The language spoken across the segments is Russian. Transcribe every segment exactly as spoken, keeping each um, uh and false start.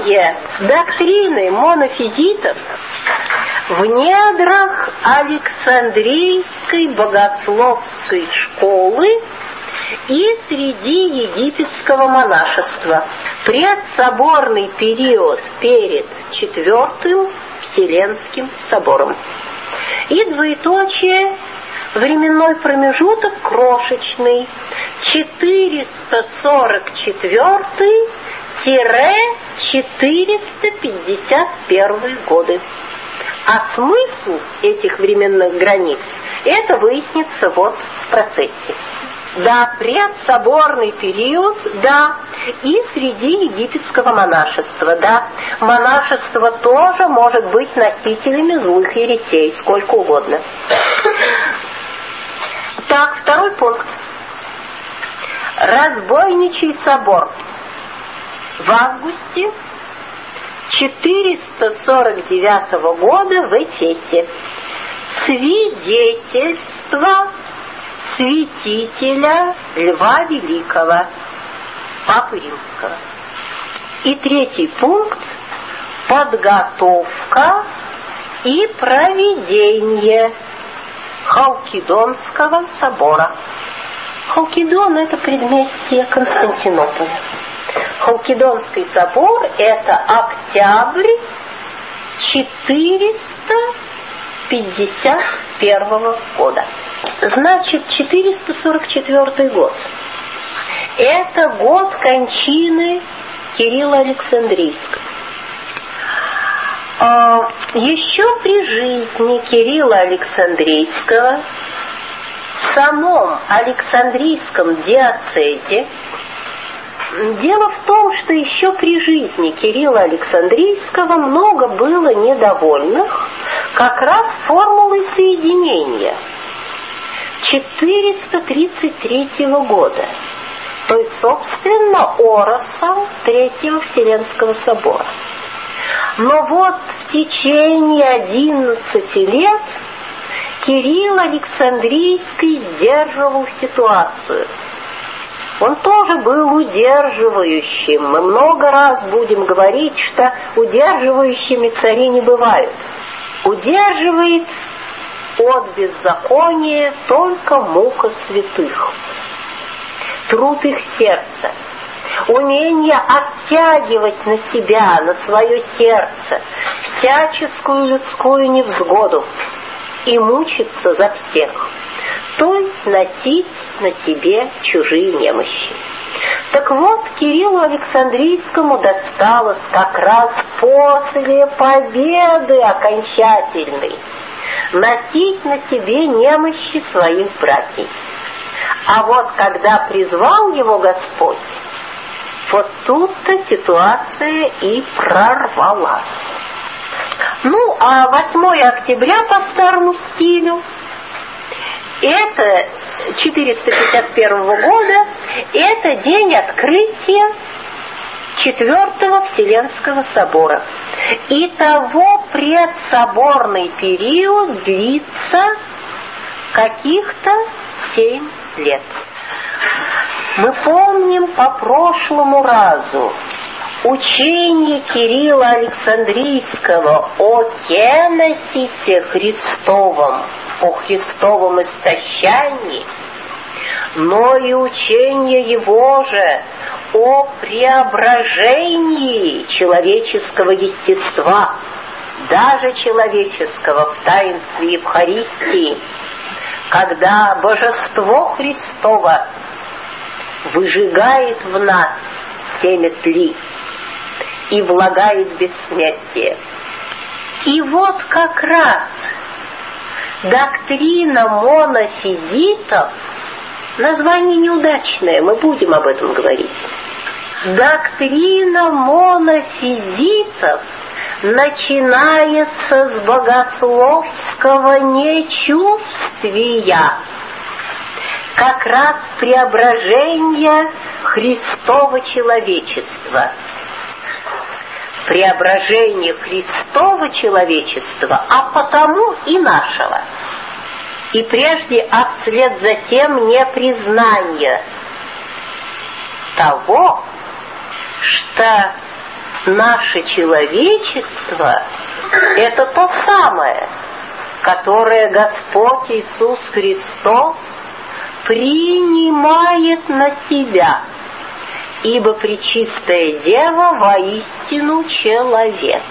Исследование доктрины монофизитов в недрах Александрийской богословской школы и среди египетского монашества. Предсоборный период перед Четвертым Вселенским собором. И двоеточие, временной промежуток крошечный, четыреста сорок четвёртый — четыреста пятьдесят первый годы. А смысл этих временных границ, это выяснится вот в процессе. Да, предсоборный период, да, и среди египетского монашества, да. Монашество тоже может быть носителями злых еретей, сколько угодно. Так, второй пункт. Разбойничий собор в августе четыреста сорок девятого года в Эфесе. Свидетельство святителя Льва Великого, Папы Римского. И третий пункт – подготовка и проведение Халкидонского собора. Халкидон – это предместье Константинополя. Халкидонский собор – это октябрь четыреста пятьдесят первого года. Значит, четыреста сорок четвёртый год. Это год кончины Кирилла Александрийского. Еще при жизни Кирилла Александрийского в самом Александрийском диоцезе, дело в том, что еще при жизни Кирилла Александрийского много было недовольных как раз формулой соединения четыреста тридцать третьего года, то есть, собственно, оросом Третьего Вселенского собора. Но вот в течение одиннадцати лет Кирилл Александрийский сдерживал ситуацию. Он тоже был удерживающим. Мы много раз будем говорить, что удерживающими цари не бывают. Удерживает от беззакония только мука святых, труд их сердца, умение оттягивать на себя, на свое сердце всяческую людскую невзгоду и мучиться за всех, то есть носить на себе чужие немощи. Так вот, Кириллу Александрийскому досталось как раз после победы окончательной носить на себе немощи своих братьев. А вот когда призвал его Господь, вот тут-то ситуация и прорвалась. Ну, а восьмое октября по старому стилю, это четыреста пятьдесят первого года, это день открытия Четвертого Вселенского собора. Итого предсоборный период длится каких-то семь лет. Мы помним по прошлому разу учение Кирилла Александрийского о кеносисе Христовом, о Христовом истощании, но и учение его же о преображении человеческого естества, даже человеческого, в таинстве Евхаристии, когда Божество Христово выжигает в нас семя тли и влагает бессмертие. И вот как раз доктрина монофизитов, название неудачное, мы будем об этом говорить. Доктрина монофизитов начинается с богословского нечувствия, как раз преображения Христова человечества. Преображение Христова человечества, а потому и нашего. И прежде, а вслед за тем непризнание того, что Наше человечество – это то самое, которое Господь Иисус Христос принимает на себя, ибо Пречистая Дева воистину человек.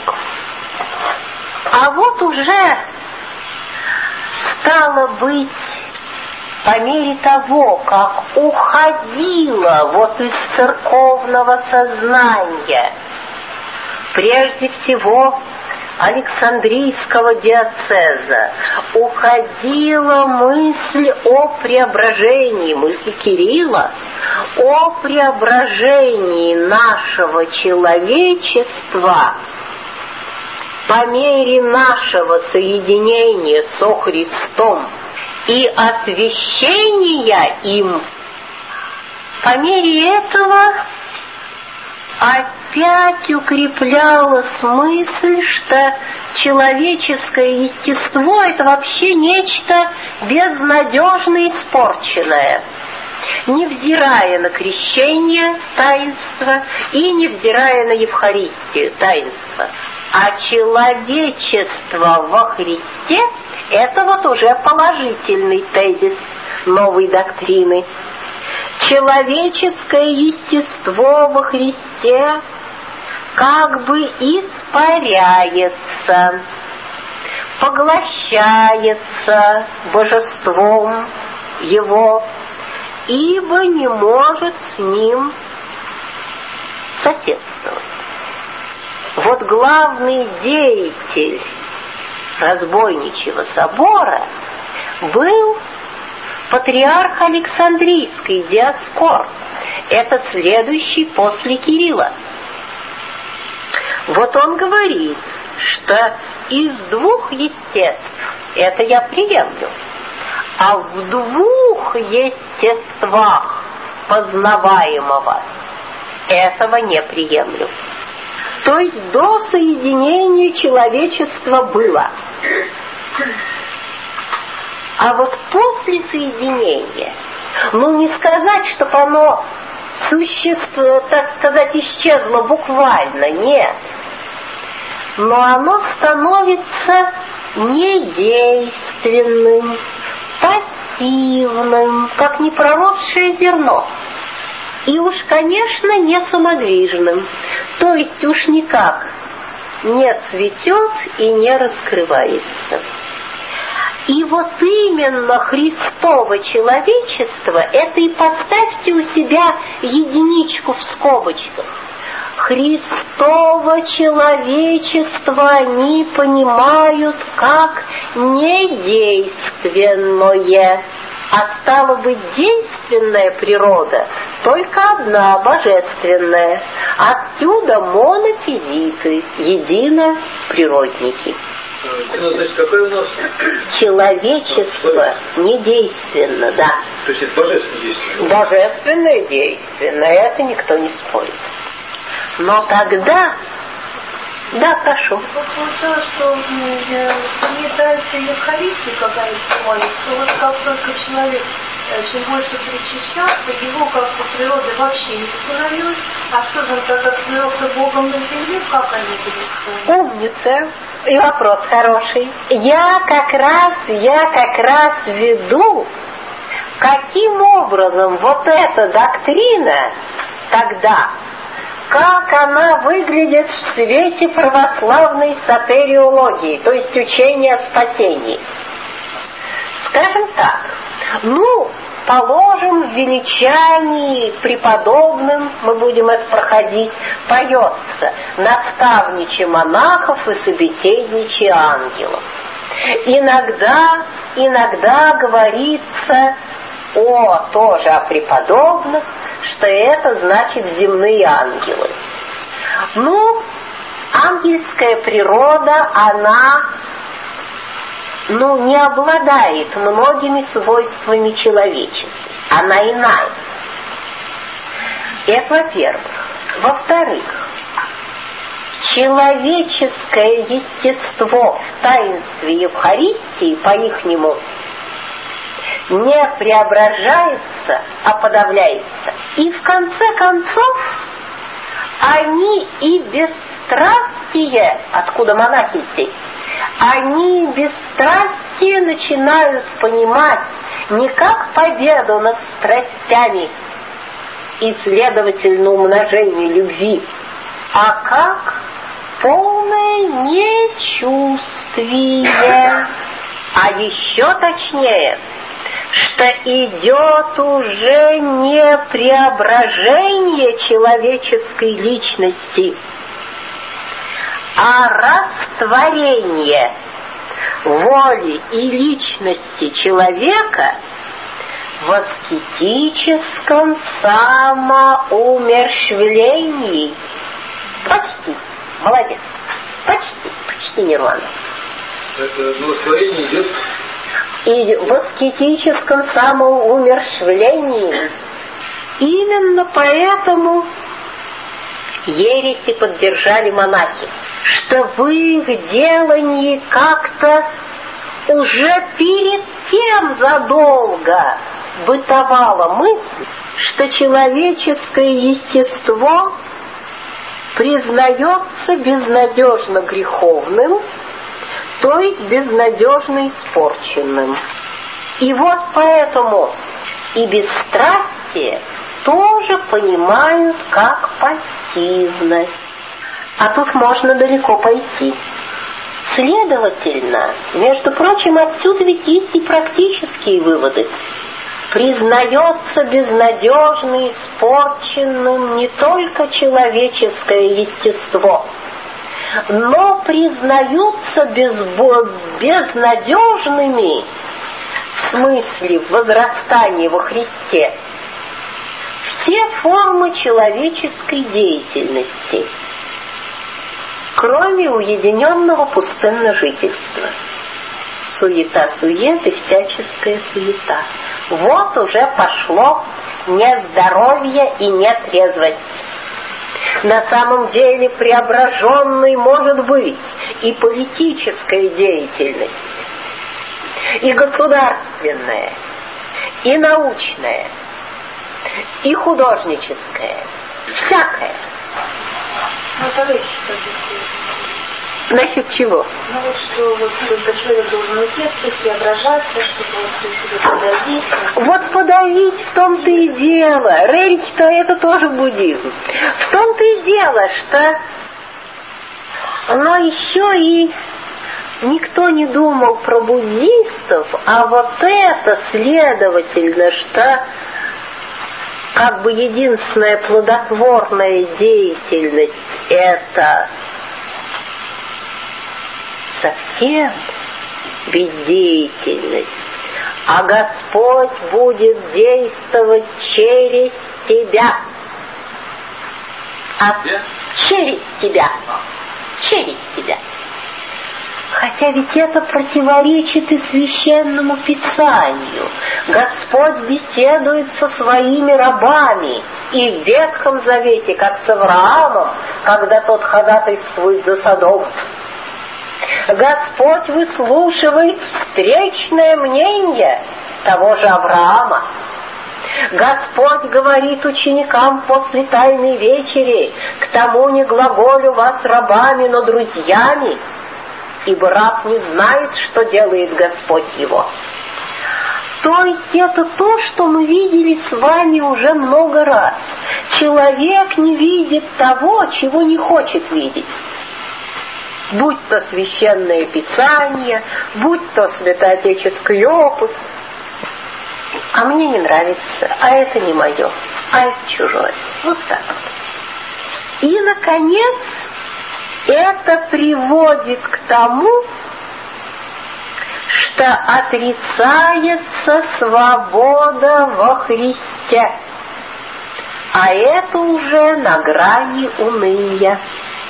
А вот уже стало быть, по мере того, как уходила вот из церковного сознания, прежде всего Александрийского диоцеза, уходила мысль о преображении, мысль Кирилла, о преображении нашего человечества по мере нашего соединения со Христом и освящения им. По мере этого опять укреплялась мысль, что человеческое естество – это вообще нечто безнадежно испорченное, невзирая на крещение таинства и невзирая на Евхаристию таинства. А человечество во Христе – это вот уже положительный тезис новой доктрины. Человеческое естество во Христе как бы испаряется, поглощается божеством Его, ибо не может с ним соседствовать. Вот главный деятель разбойничьего собора был патриарх Александрийский, Диоскор. Это следующий после Кирилла. Вот он говорит, что из двух естеств, это я приемлю, а в двух естествах познаваемого этого не приемлю. То есть до соединения человечества было. А вот после соединения, ну не сказать, чтобы оно существо, так сказать, исчезло буквально, нет. Но оно становится недейственным, пассивным, как непроросшее зерно. И уж, конечно, не самодвижным, то есть уж никак не цветет и не раскрывается. И вот именно Христово человечество, это и поставьте у себя единичку в скобочках. Христово человечество они понимают как недейственное. А стало быть, действенная природа только одна, божественная. Отсюда монофизиты, единоприродники. Ну, то есть какой у нас? Человечество недейственно, да. То есть это божественное действие? Божественное действенное, это никто не спорит. Но тогда... Да, прошу. Получилось, что мне нравится Евхаристия какая-то молится, то вот как только человек чем больше причащался, его как-то природа вообще не становилась. А что же он тогда становился Богом на земле, как они будут? Умница. И вопрос хороший. Я как раз, я как раз веду, каким образом вот эта доктрина тогда, как она выглядит в свете православной сотериологии, то есть учения о спасении. Скажем так, ну, положим, в величании преподобным, мы будем это проходить, поется наставниче монахов и собеседниче ангелов. Иногда, иногда говорится о, тоже о преподобных, что это значит земные ангелы. Ну, ангельская природа, она, ну, не обладает многими свойствами человеческих. Она иная. Это во-первых. Во-вторых, человеческое естество в таинстве Евхаристии, по-ихнему, не преображается, а подавляется. И в конце концов они и бесстрастие, откуда монахи здесь, они бесстрастие начинают понимать не как победу над страстями и, следовательно, умножение любви, а как полное нечувствие. А еще точнее, что идет уже не преображение человеческой личности, а растворение воли и личности человека в аскетическом самоумерщвлении. Почти. Молодец. Почти. Почти нирвана. Это растворение идет. И в аскетическом самоумерщвлении. Именно поэтому ереси поддержали монахи, что в их делании как-то уже перед тем задолго бытовала мысль, что человеческое естество признается безнадежно греховным, то есть безнадежно испорченным. И вот поэтому и бесстрастие тоже понимают как пассивность. А тут можно далеко пойти. Следовательно, между прочим, отсюда ведь есть и практические выводы. Признается безнадежно испорченным не только человеческое естество, но признаются безбо... безнадежными в смысле возрастания во Христе все формы человеческой деятельности, кроме уединенного пустынного жительства. Суета-сует и всяческая суета. Вот уже пошло нездоровье и нетрезвость. На самом деле преображенной может быть и политическая деятельность, и государственная, и научная, и художническая, всякая. Ну, это речь, кстати. Насчет чего? Ну вот что вот, только человек должен уйти от всех, преображаться, чтобы он все себе подавить. Вот подавить в том-то и дело. Рерих-то это тоже буддизм. В том-то и дело, что но еще и никто не думал про буддистов, а вот это, следовательно, что как бы единственная плодотворная деятельность это совсем бездеятельность, а Господь будет действовать через тебя. А через тебя. Через тебя. Хотя ведь это противоречит и священному писанию. Господь беседует со своими рабами и в Ветхом Завете, как с Авраамом, когда тот ходатайствует за Содом. Господь выслушивает встречное мнение того же Авраама. Господь говорит ученикам после Тайной вечери: «К тому не глаголю вас рабами, но друзьями, ибо раб не знает, что делает Господь его». То есть это то, что мы видели с вами уже много раз. Человек не видит того, чего не хочет видеть. Будь то священное писание, будь то святоотеческий опыт. А мне не нравится, а это не мое, а это чужое. Вот так вот. И, наконец, это приводит к тому, что отрицается свобода во Христе. А это уже на грани уныния.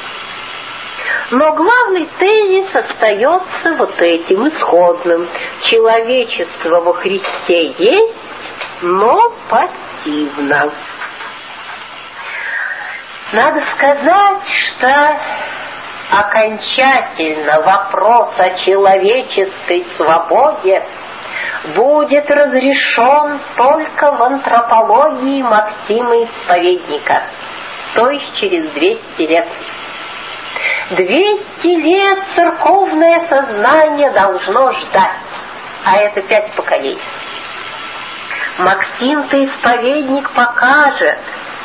Но главный тезис остается вот этим исходным. Человечество во Христе есть, но пассивно. Надо сказать, что окончательно вопрос о человеческой свободе будет разрешен только в антропологии Максима Исповедника. то есть через двести лет. двести лет церковное сознание должно ждать, а это пять поколений. Максим-то исповедник покажет,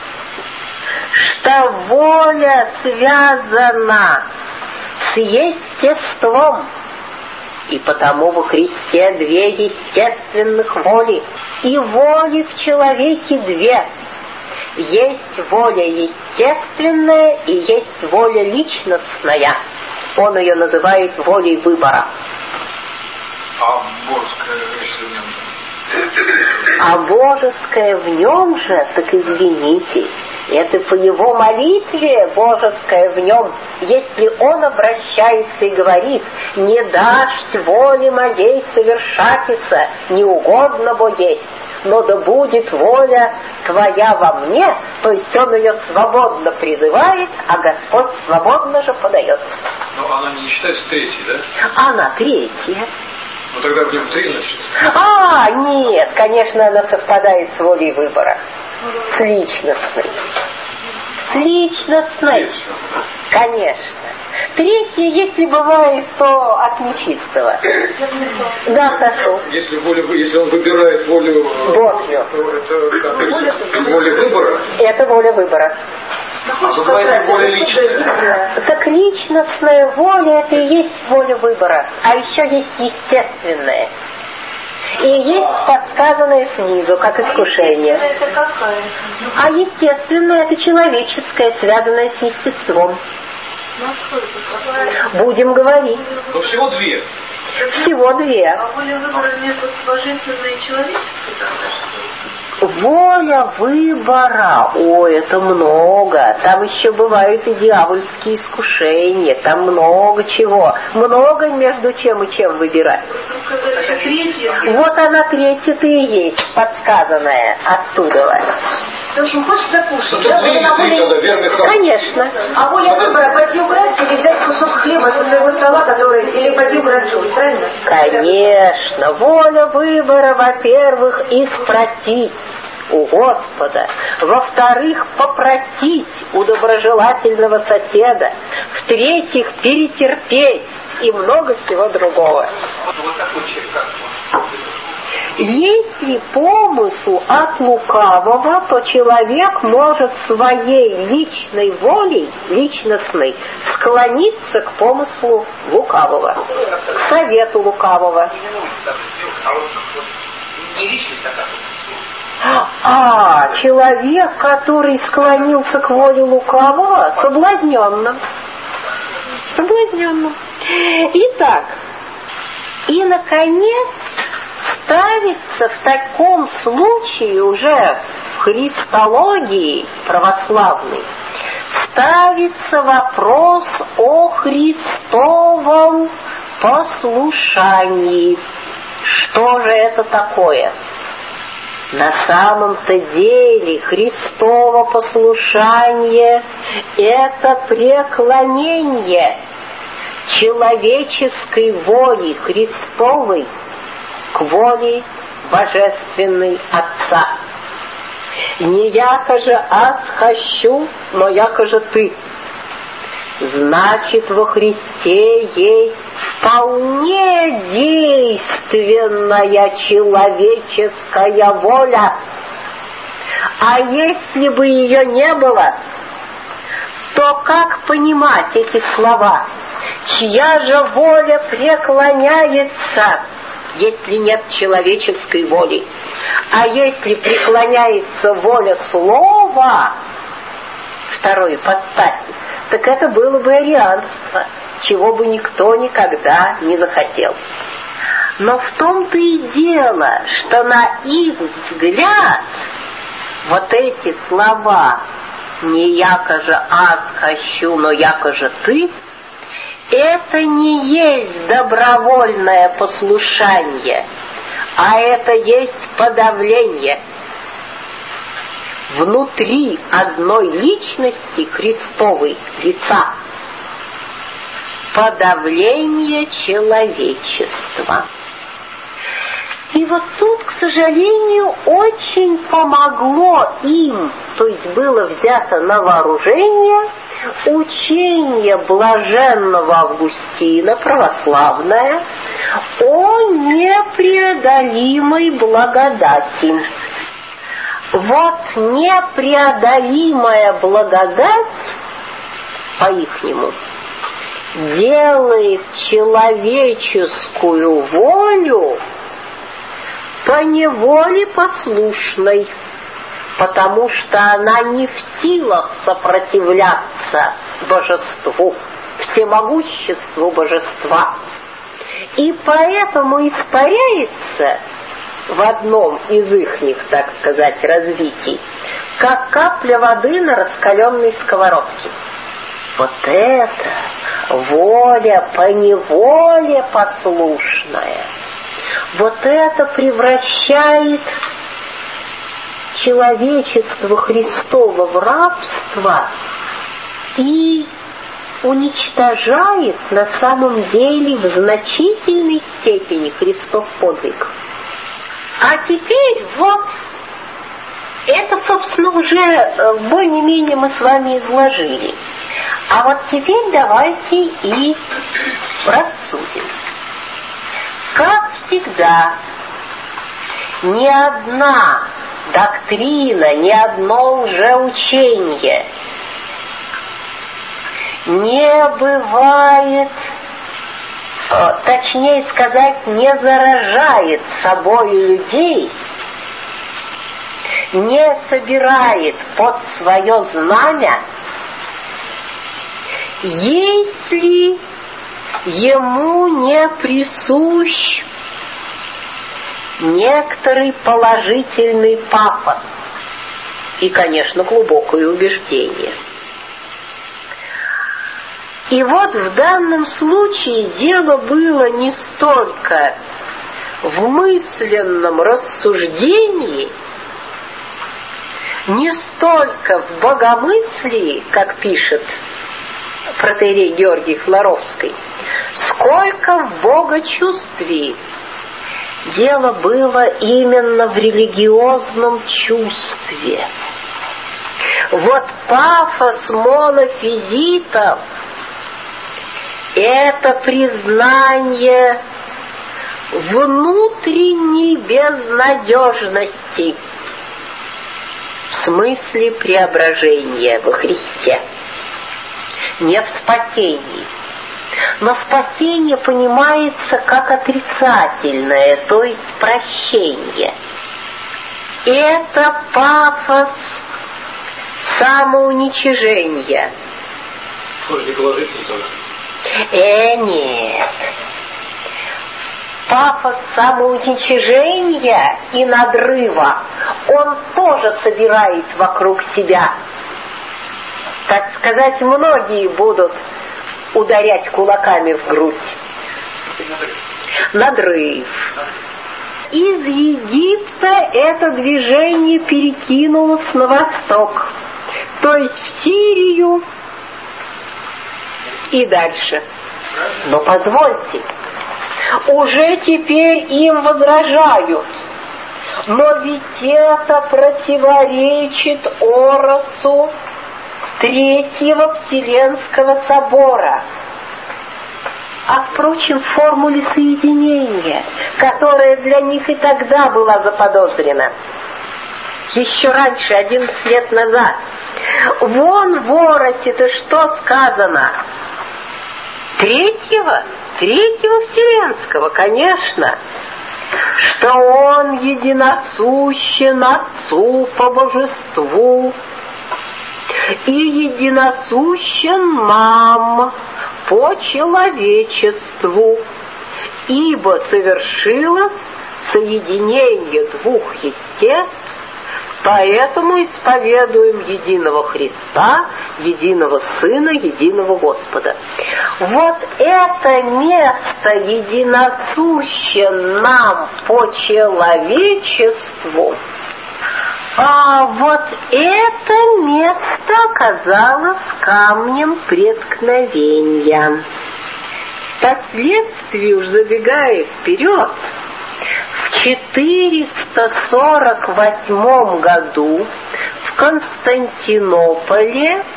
что воля связана с естеством, и потому во Христе две естественных воли, и воли в человеке две. Есть воля естественная и есть воля личностная. Он ее называет волей выбора. А божеское, если в нем? А божеское в нем же, так извините, это по его молитве божеское в нем. Если он обращается и говорит: «Не дашь воли моей совершатися, не угодно бо есть, но да будет воля твоя во мне», то есть он ее свободно призывает, а Господь свободно же подает. Но она не считается третьей, да? Она третья. Ну тогда в нем три, значит. А, нет, конечно, она совпадает с волей выбора. С личностной. С личностной. Конечно. Третье, если бывает, то от нечистого. Да, Сашу. Если, воля, если он выбирает волю Божью, то это воля выбора. это воля выбора. А бывает воля личная. Так личностная воля — это и есть воля выбора. А еще есть естественная. И есть подсказанное снизу, как искушение. Это какая? А естественное — это человеческое, связанное с естеством. Насколько какая? Будем говорить. Но всего две. Всего две. А воля выбора между божественной и человеческой тогда? Воля выбора, ой, это много. Там еще бывают и дьявольские искушения, там много чего. Много между чем и чем выбирать. Вот она третья-то и есть, подсказанная оттуда. В общем, хочется кушать, Ну, да? тут Вот она три, воля- тогда верный храм. Конечно. А воля выбора пойти убрать или взять кусок хлеба со своего стола, который, или пойти убрать суд, правильно? Конечно. Воля выбора, во-первых, испросить у Господа, во-вторых, попросить у доброжелательного соседа, в-третьих, перетерпеть и много всего другого. Если помысл от лукавого, то человек может своей личной волей, личностной, склониться к помыслу лукавого, к совету лукавого. А человек, который склонился к воле лукавого, соблазненным. Соблазненным. Итак, и, наконец, ставится в таком случае уже в христологии православной, ставится вопрос о Христовом послушании. Что же это такое? На самом-то деле Христово послушание – это преклонение человеческой воли Христовой к воле божественной Отца. Не яко же аз хочу, но яко же ты. Значит, во Христе есть вполне действенная человеческая воля. А если бы ее не было, то как понимать эти слова? Чья же воля преклоняется, если нет человеческой воли? А если преклоняется воля слова, второй ипостаси, так это было бы арианство, чего бы никто никогда не захотел. Но в том-то и дело, что на их взгляд вот эти слова «не яко же аз хочу, но яко же ты» это не есть добровольное послушание, а это есть подавление. Внутри одной личности Христовой лица подавление человечества. И вот тут, к сожалению, очень помогло им, то есть было взято на вооружение учение блаженного Августина, православное, о непреодолимой благодати. Вот непреодолимая благодать, по-ихнему, делает человеческую волю поневоле послушной, потому что она не в силах сопротивляться божеству, всемогуществу божества. И поэтому испаряется в одном из ихних, так сказать, развитий, как капля воды на раскаленной сковородке. Вот это воля поневоле послушная, вот это превращает человечество Христово в рабство и уничтожает на самом деле в значительной степени Христов подвиг. А теперь вот это, собственно, уже более-менее мы с вами изложили. А вот теперь давайте и рассудим. Как всегда, ни одна доктрина, ни одно лжеучение не бывает, точнее сказать, не заражает собою людей, не собирает под свое знамя, если ему не присущ некоторый положительный пафос и, конечно, глубокое убеждение. И вот в данном случае дело было не столько в мысленном рассуждении, не столько в богомыслии, как пишет протоиерей Георгий Флоровский, сколько в богочувствии. Дело было именно в религиозном чувстве. Вот пафос монофизитов — это признание внутренней безнадежности в смысле преображения во Христе, не в спасении. Но спасение понимается как отрицательное, то есть прощение. Это пафос самоуничижения. Может, не положительный тоже? Э, нет. Пафос самоуничижения и надрыва, он тоже собирает вокруг себя. Так сказать, многие будут ударять кулаками в грудь. Надрыв. Из Египта это движение перекинулось на восток, то есть в Сирию и дальше. Но позвольте, уже теперь им возражают, но ведь это противоречит оросу Третьего Вселенского собора. А, впрочем, формуле соединения, которая для них и тогда была заподозрена. Еще раньше, одиннадцать лет назад. Вон в Оросе-то что сказано? Третьего? Третьего Вселенского, конечно. Что он единосущен Отцу по божеству и единосущен нам по человечеству, ибо совершилось соединение двух естеств, поэтому исповедуем единого Христа, единого Сына, единого Господа. Вот это место единосущен нам по человечеству, а вот это место оказалось камнем преткновения. Впоследствии, уж забегая вперед, в четыреста сорок восьмом году в Константинополе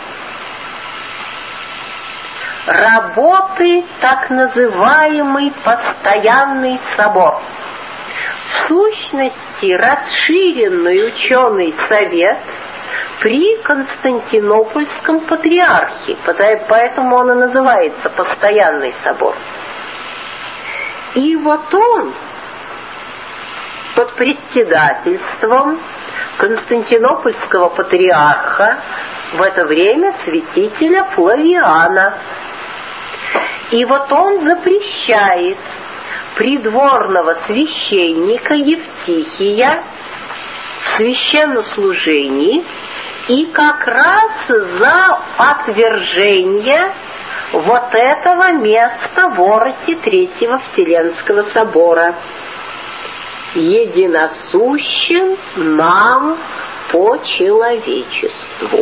работы так называемый Постоянный собор. В сущности, расширенный ученый совет при Константинопольском патриархе, поэтому он и называется Постоянный собор. И вот он под председательством Константинопольского патриарха, в это время святителя Флавиана. И вот он запрещает придворного священника Евтихия в священнослужении и как раз за отвержение вот этого места в вороте Третьего Вселенского собора. Единосущен нам по человечеству.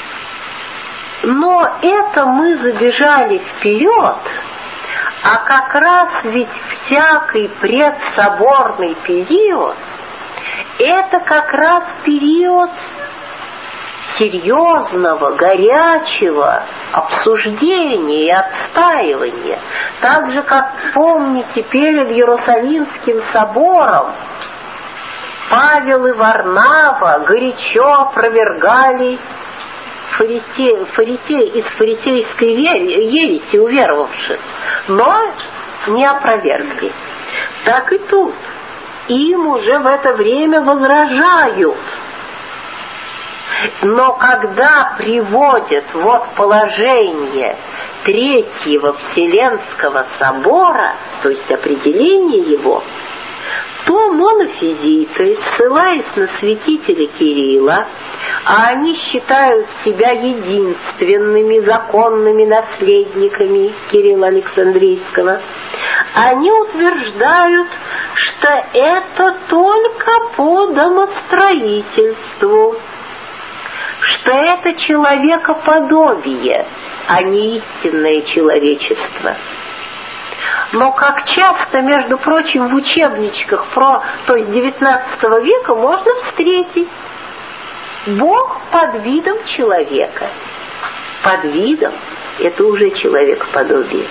Но это мы забежали вперед, а как раз ведь всякий предсоборный период — это как раз период серьезного, горячего обсуждения и отстаивания. Так же, как, помните, перед Иерусалимским собором Павел и Варнава горячо опровергали фарисе, фарисе, из фарисейской ереси уверовавших, но не опровергли. Так и тут. Им уже в это время возражают. Но когда приводят вот положение Третьего Вселенского собора, то есть определение его, то монофизиты, ссылаясь на святителя Кирилла, а они считают себя единственными законными наследниками Кирилла Александрийского, они утверждают, что это только по домостроительству, что это человекоподобие, а не истинное человечество. Но как часто, между прочим, в учебничках про, то есть девятнадцатого века можно встретить Бог под видом человека. Под видом — это уже человекоподобие.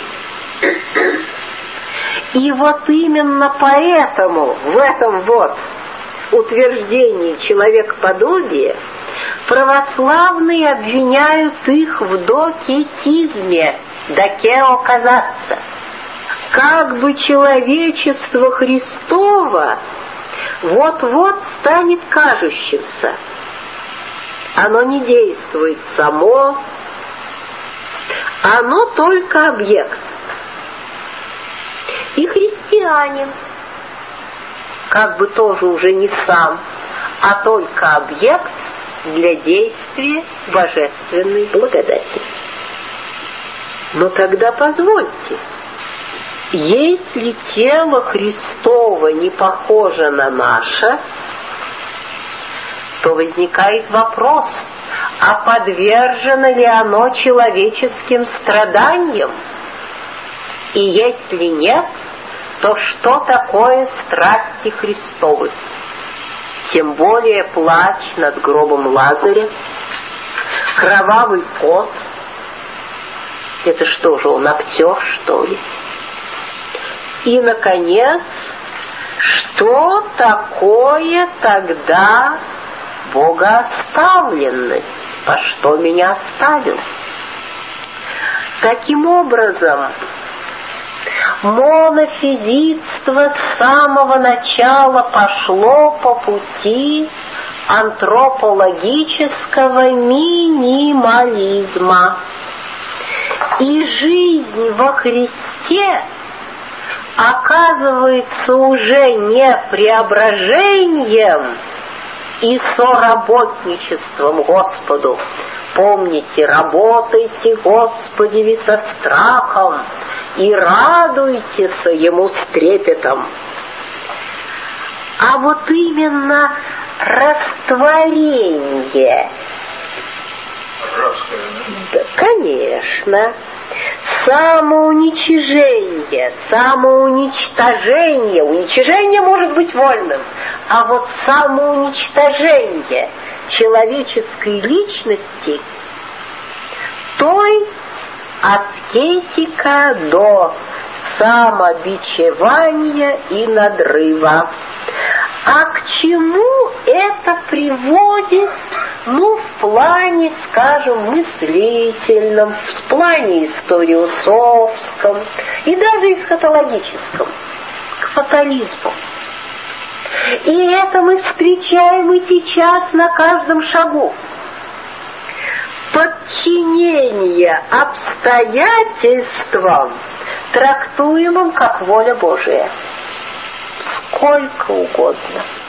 И вот именно поэтому в этом вот утверждении человекоподобия православные обвиняют их в докетизме, докео казаться. Как бы человечество Христово вот-вот станет кажущимся. Оно не действует само, оно только объект. И христианин как бы тоже уже не сам, а только объект для действия божественной благодати. Но тогда позвольте, если тело Христово не похоже на наше, то возникает вопрос, а подвержено ли оно человеческим страданиям? И если нет, то что такое страсти Христовы? Тем более плач над гробом Лазаря, кровавый пот. Это что же, он актер, что ли? И, наконец, что такое тогда богооставленность? По что меня оставил? Таким образом, монофизитство с самого начала пошло по пути антропологического минимализма. И жизнь во Христе оказывается уже не преображением и соработничеством Господу. Помните, работайте, Господи, ведь со страхом, и радуйтесь Ему с трепетом. А вот именно растворение, да, конечно, самоуничижение, самоуничтожение. Уничижение может быть вольным, а вот самоуничтожение человеческой личности, той аскетика до самобичевания и надрыва. А к чему это приводит? Ну, в плане, скажем, мыслительном, в плане историософском и даже эсхатологическом, к фатализму. И это мы встречаем и сейчас на каждом шагу. Подчинение обстоятельствам, трактуемым как воля Божия. Сколько угодно.